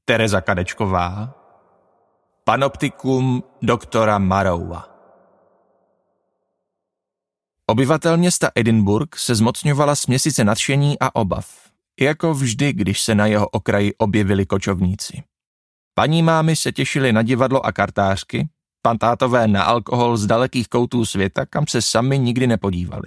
Tereza Kadečková, Panoptikum doktora Maroua. Obyvatel města Edinburgh se zmocňovala směsice nadšení a obav, jako vždy, když se na jeho okraji objevili kočovníci. Paní mámy se těšily na divadlo a kartářky, pan tátové na alkohol z dalekých koutů světa, kam se sami nikdy nepodívali.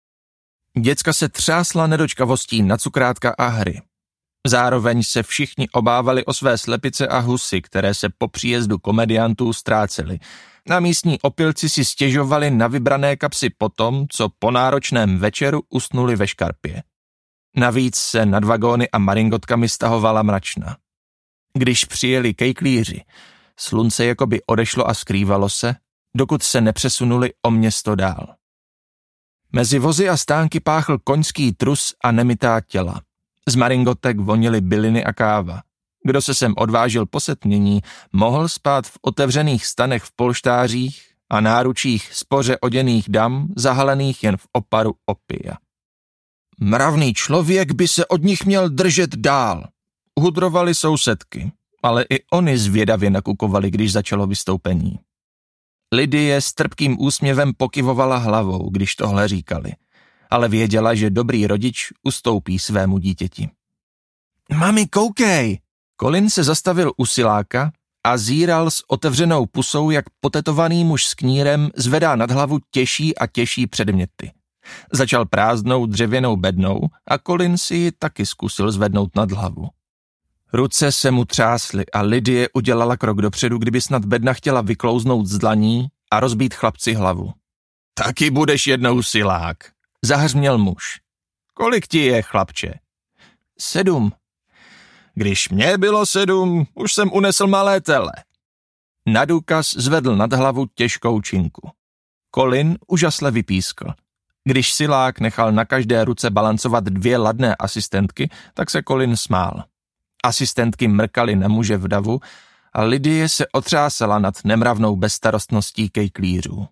Děcka se třásla nedočkavostí na cukrátka a hry. Zároveň se všichni obávali o své slepice a husy, které se po příjezdu komediantů ztrácely. Na místní opilci si stěžovali na vybrané kapsy potom, co po náročném večeru usnuli ve škarpě. Navíc se nad vagóny a maringotkami stahovala mračna. Když přijeli kejklíři, slunce jakoby odešlo a skrývalo se, dokud se nepřesunuli o město dál. Mezi vozy a stánky páchl koňský trus a nemytá těla. Z maringotek vonily byliny a káva. Kdo se sem odvážil po setmění, mohl spát v otevřených stanech v polštářích a náručích spoře oděných dam, zahalených jen v oparu opia. Mravný člověk by se od nich měl držet dál. Hudrovaly sousedky, ale i oni zvědavě nakukovali, když začalo vystoupení. Lidie s trpkým úsměvem pokyvovala hlavou, když tohle říkali, ale věděla, že dobrý rodič ustoupí svému dítěti. Mami, koukej! Colin se zastavil u siláka a zíral s otevřenou pusou, jak potetovaný muž s knírem zvedá nad hlavu těžší a těžší předměty. Začal prázdnou dřevěnou bednou a Colin si ji taky zkusil zvednout nad hlavu. Ruce se mu třásly a Lidie udělala krok dopředu, kdyby snad bedna chtěla vyklouznout z dlaní a rozbít chlapci hlavu. Taky budeš jednou silák, zahřměl muž. Kolik ti je, chlapče? 7. Když mě bylo 7, už jsem unesl malé tele. Na důkaz zvedl nad hlavu těžkou činku. Colin úžasle vypískl. Když silák nechal na každé ruce balancovat 2 ladné asistentky, tak se Colin smál. Asistentky mrkaly na muže v davu a Lidie se otřásala nad nemravnou bezstarostností kejklířů.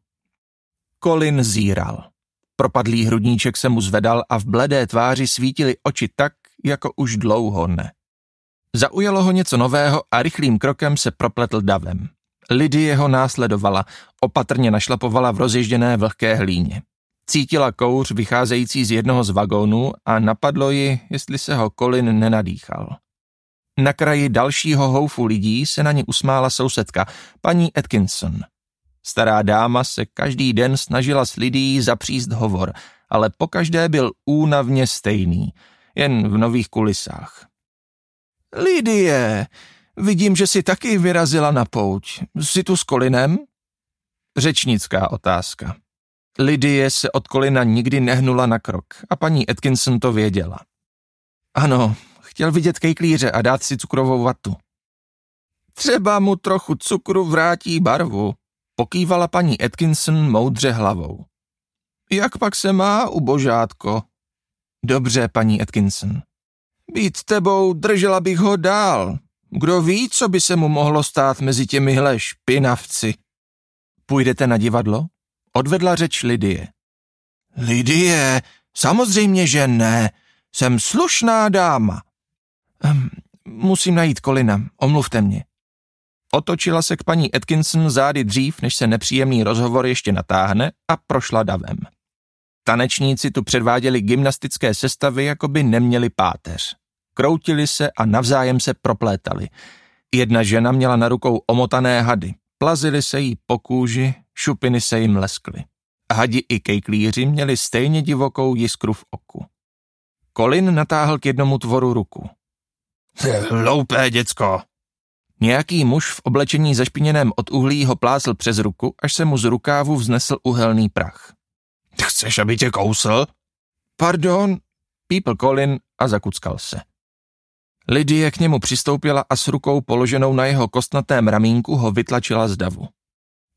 Colin zíral. Propadlý hrudníček se mu zvedal a v bledé tváři svítily oči tak, jako už dlouho ne. Zaujalo ho něco nového a rychlým krokem se propletl davem. Lidie ho následovala, opatrně našlapovala v rozježděné vlhké hlíně. Cítila kouř vycházející z jednoho z vagónů a napadlo ji, jestli se ho Colin nenadýchal. Na kraji dalšího houfu lidí se na ní usmála sousedka, paní Atkinson. Stará dáma se každý den snažila s Lidií zapříst hovor, ale pokaždé byl únavně stejný, jen v nových kulisách. Lidie, vidím, že jsi taky vyrazila na pouť. Jsi tu s Colinem? Řečnická otázka. Lidie se od Colina nikdy nehnula na krok a paní Atkinson to věděla. Ano, chtěl vidět kejklíře a dát si cukrovou vatu. Třeba mu trochu cukru vrátí barvu, pokývala paní Atkinson moudře hlavou. Jak pak se má, ubožátko? Dobře, paní Atkinson. Být tebou, držela bych ho dál. Kdo ví, co by se mu mohlo stát mezi těmihle špinavci? Půjdete na divadlo? Odvedla řeč Lidie. Lidie, samozřejmě, že ne. Jsem slušná dáma. Musím najít Colina, omluvte mě. Otočila se k paní Atkinson zády dřív, než se nepříjemný rozhovor ještě natáhne a prošla davem. Tanečníci tu předváděli gymnastické sestavy, jako by neměli páteř. Kroutili se a navzájem se proplétali. Jedna žena měla na rukou omotané hady. Plazily se jí po kůži, šupiny se jim leskly. Hadi i kejklíři měli stejně divokou jiskru v oku. Colin natáhl k jednomu tvoru ruku. Hloupé děcko. Nějaký muž v oblečení zašpiněném od uhlí ho plásl přes ruku, až se mu z rukávu vznesl uhelný prach. Chceš, aby tě kousl? Pardon, pípl Colin a zakuckal se. Lidie k němu přistoupila a s rukou položenou na jeho kostnatém ramínku ho vytlačila z davu.